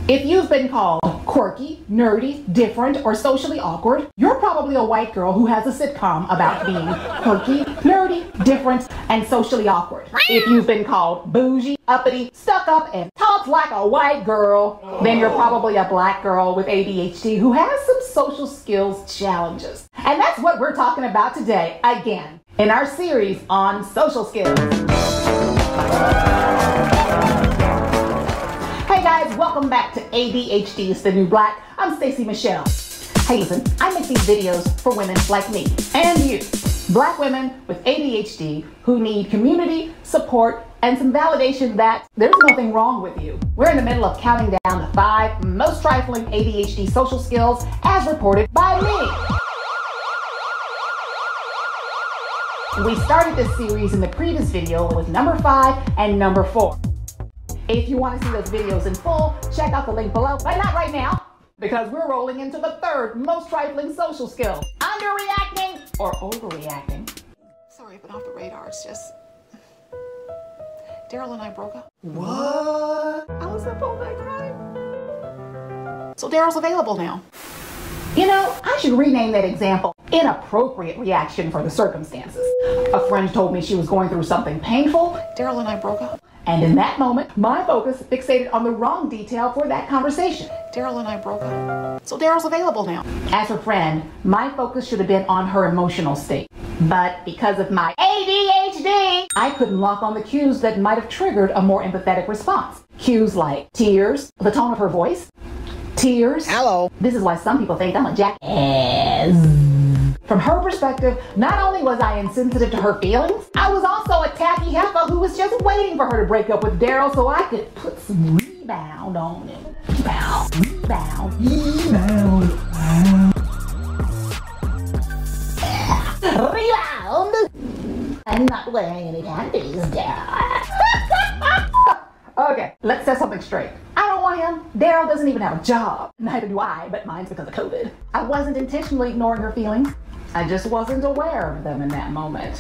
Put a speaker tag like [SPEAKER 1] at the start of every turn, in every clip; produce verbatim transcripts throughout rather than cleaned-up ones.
[SPEAKER 1] If you've been called quirky, nerdy, different, or socially awkward, you're probably a white girl who has a sitcom about being quirky, nerdy, different, and socially awkward. If you've been called bougie, uppity, stuck up, and talks like a white girl, then you're probably a black girl with A D H D who has some social skills challenges. And that's what we're talking about today, again, in our series on social skills. Hey guys, welcome back to A D H D is the New Black. I'm Stacey Michelle. Hey listen, I make these videos for women like me and you. Black women with A D H D who need community, support, and some validation that there's nothing wrong with you. We're in the middle of counting down the five most trifling A D H D social skills as reported by me. We started this series in the previous video with number five and number four. If you want to see those videos in full, check out the link below, but not right now, because we're rolling into the third most trifling social skill, underreacting or overreacting. Sorry, but off the radar, it's just, Daryl and I broke up. What? I was up all night crying. So Daryl's available now. You know, I should rename that example inappropriate reaction for the circumstances. A friend told me she was going through something painful. Daryl and I broke up. And in that moment, my focus fixated on the wrong detail for that conversation. Daryl and I broke up. So Daryl's available now. As her friend, my focus should have been on her emotional state. But because of my A D H D, I couldn't lock on the cues that might have triggered a more empathetic response. Cues like tears, the tone of her voice, tears. Hello. This is why some people think I'm a jackass. From her perspective, not only was I insensitive to her feelings, I was also a tacky heifer who was just waiting for her to break up with Daryl so I could put some rebound on him. Rebound, rebound, rebound, rebound. I'm not wearing any panties, Daryl. Okay, let's set something straight. I don't want him. Daryl doesn't even have a job. Neither do I, but mine's because of COVID. I wasn't intentionally ignoring her feelings. I just wasn't aware of them in that moment.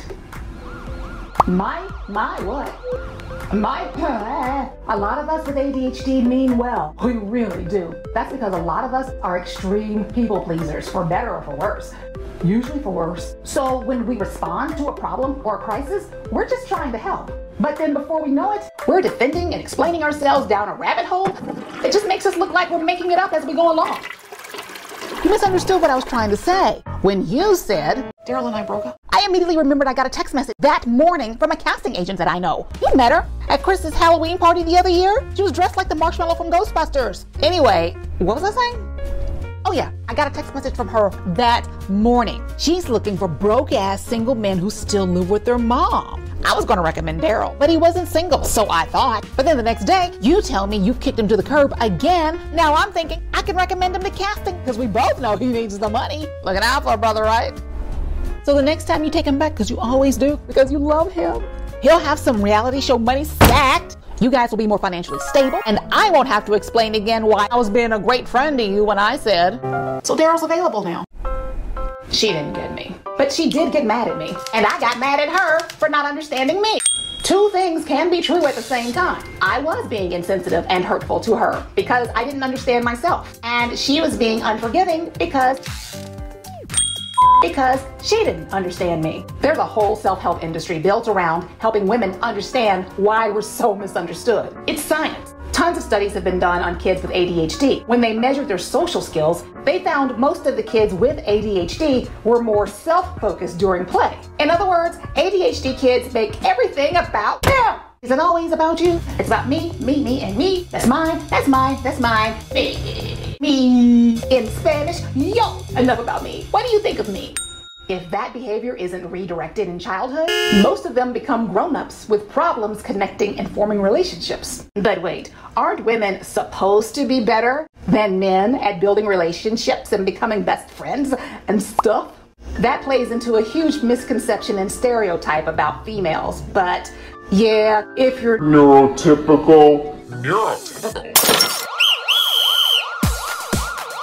[SPEAKER 1] My, my what? My, a lot of us with A D H D mean well. We really do. That's because a lot of us are extreme people pleasers, for better or for worse. Usually for worse. So when we respond to a problem or a crisis, we're just trying to help. But then before we know it, we're defending and explaining ourselves down a rabbit hole. It just makes us look like we're making it up as we go along. You misunderstood what I was trying to say. When you said, Daryl and I broke up, I immediately remembered I got a text message that morning from a casting agent that I know. You met her at Chris's Halloween party the other year. She was dressed like the marshmallow from Ghostbusters. Anyway, what was I saying? Oh yeah, I got a text message from her that morning. She's looking for broke-ass single men who still live with their mom. I was gonna recommend Daryl, but he wasn't single, so I thought. But then the next day, you tell me you've kicked him to the curb again. Now I'm thinking I can recommend him to casting, because we both know he needs the money. Looking out for a brother, right? So the next time you take him back, because you always do, because you love him, he'll have some reality show money stacked. You guys will be more financially stable, and I won't have to explain again why I was being a great friend to you when I said, so Daryl's available now. She didn't get me, but she did get mad at me, and I got mad at her for not understanding me. Two things can be true at the same time. I was being insensitive and hurtful to her because I didn't understand myself, and she was being unforgiving because because she didn't understand me. There's a whole self-help industry built around helping women understand why we're so misunderstood. It's science. Tons of studies have been done on kids with A D H D. When they measured their social skills, they found most of the kids with A D H D were more self-focused during play. In other words, A D H D kids make everything about them. Is it always about you? It's about me, me, me, and me. That's mine, that's mine, that's mine. Me, me. In Spanish, yo. Enough about me. What do you think of me? If that behavior isn't redirected in childhood, most of them become grown-ups with problems connecting and forming relationships. But wait, aren't women supposed to be better than men at building relationships and becoming best friends and stuff? That plays into a huge misconception and stereotype about females, but yeah, if you're neurotypical, neurotypical.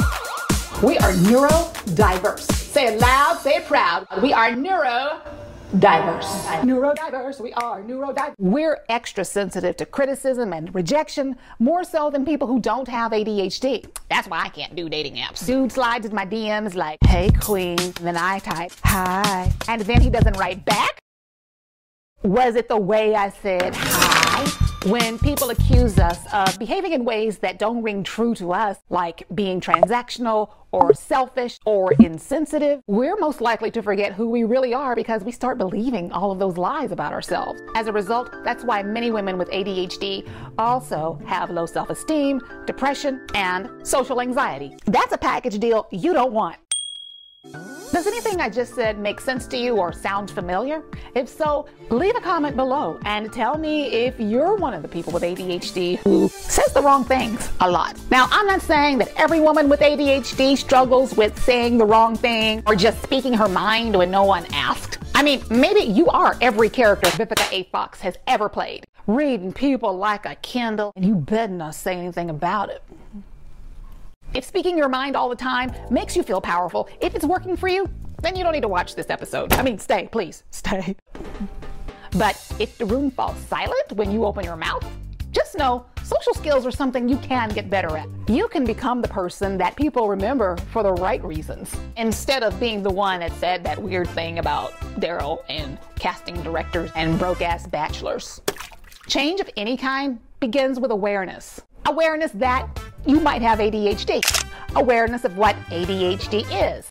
[SPEAKER 1] We are neurodiverse. Say it loud, say it proud. We are neuro diverse. Neurodiverse, we are neurodiverse. We're extra sensitive to criticism and rejection, more so than people who don't have A D H D. That's why I can't do dating apps. Dude slides in my D Ms like, hey queen, and then I type, hi, and then he doesn't write back? Was it the way I said hi? When people accuse us of behaving in ways that don't ring true to us, like being transactional or selfish or insensitive, we're most likely to forget who we really are because we start believing all of those lies about ourselves. As a result, that's why many women with A D H D also have low self-esteem, depression, and social anxiety. That's a package deal you don't want. Does anything I just said make sense to you or sound familiar? If so, leave a comment below and tell me if you're one of the people with A D H D who says the wrong things a lot. Now, I'm not saying that every woman with A D H D struggles with saying the wrong thing or just speaking her mind when no one asked. I mean, maybe you are every character Vivica A. Fox has ever played, reading people like a Kindle, and you better not say anything about it. If speaking your mind all the time makes you feel powerful, if it's working for you, then you don't need to watch this episode. I mean, stay, please, stay. But if the room falls silent when you open your mouth, just know social skills are something you can get better at. You can become the person that people remember for the right reasons, instead of being the one that said that weird thing about Daryl and casting directors and broke-ass bachelors. Change of any kind begins with awareness. Awareness that you might have A D H D. Awareness of what A D H D is.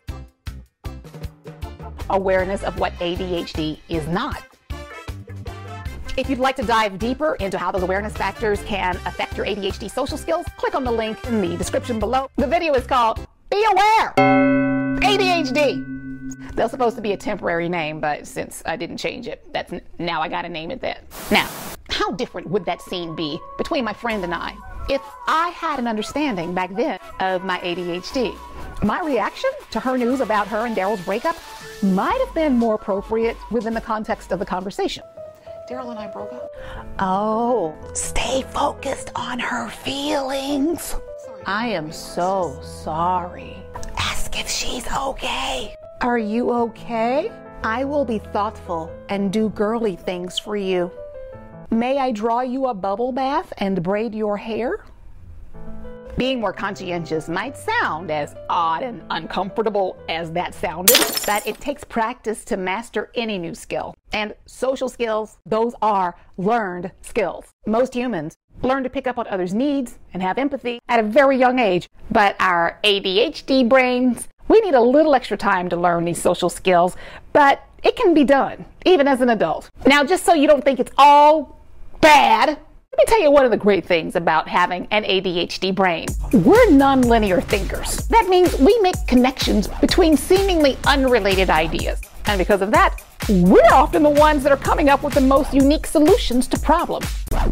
[SPEAKER 1] Awareness of what A D H D is not. If you'd like to dive deeper into how those awareness factors can affect your A D H D social skills, click on the link in the description below. The video is called Be Aware! A D H D. That was supposed to be a temporary name, but since I didn't change it, that's now I gotta name it that. Now, how different would that scene be between my friend and I if I had an understanding back then of my A D H D? My reaction to her news about her and Daryl's breakup might have been more appropriate within the context of the conversation. Daryl and I broke up. Oh, stay focused on her feelings. Sorry. I am so sorry. Ask if she's okay. Are you okay? I will be thoughtful and do girly things for you. May I draw you a bubble bath and braid your hair? Being more conscientious might sound as odd and uncomfortable as that sounded, but it takes practice to master any new skill. And social skills, those are learned skills. Most humans learn to pick up on others' needs and have empathy at a very young age, but our A D H D brains, we need a little extra time to learn these social skills, but it can be done, even as an adult. Now, just so you don't think it's all bad, let me tell you one of the great things about having an A D H D brain. We're non-linear thinkers. That means we make connections between seemingly unrelated ideas. And because of that, we're often the ones that are coming up with the most unique solutions to problems.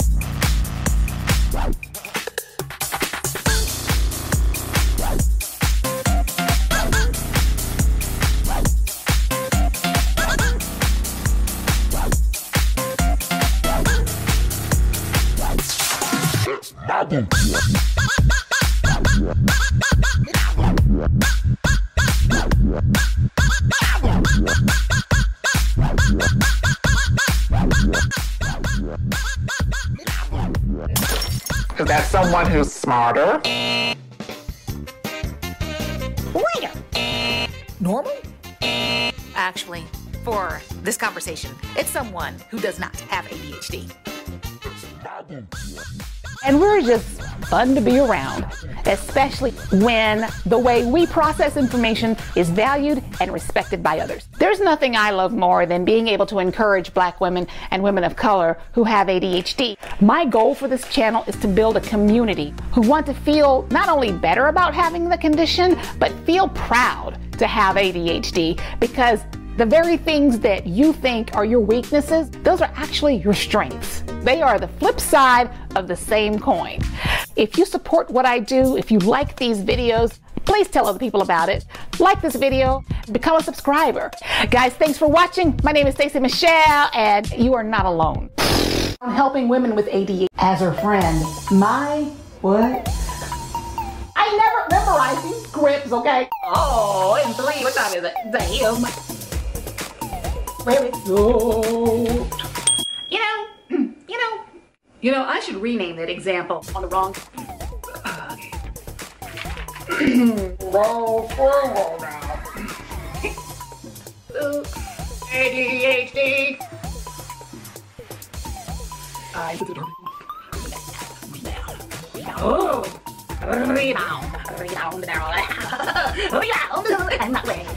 [SPEAKER 2] Is that someone who's smarter?
[SPEAKER 3] Later. Normal? Actually, for this conversation, it's someone who does not have A D H D.
[SPEAKER 1] And we're just fun to be around, especially when the way we process information is valued and respected by others. There's nothing I love more than being able to encourage Black women and women of color who have A D H D. My goal for this channel is to build a community who want to feel not only better about having the condition, but feel proud to have A D H D, because the very things that you think are your weaknesses, those are actually your strengths. They are the flip side of the same coin. If you support what I do, if you like these videos, please tell other people about it. Like this video, become a subscriber. Guys, thanks for watching. My name is Stacey Michelle, and you are not alone. I'm helping women with A D H D as her friend. My, what? I never memorize these scripts, okay? Oh, in three, what time is it? Damn. where it's so.
[SPEAKER 3] You know, you know, you know, I should rename that example on the wrong. Uh, okay.
[SPEAKER 2] Roll forward now.
[SPEAKER 3] A D H D.
[SPEAKER 1] I put it on.
[SPEAKER 3] Oh, rebound, rebound, barrel. Rebound, I'm not ready.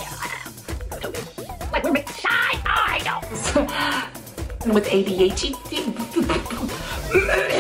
[SPEAKER 3] Like we're making shy idols. And with A D H D.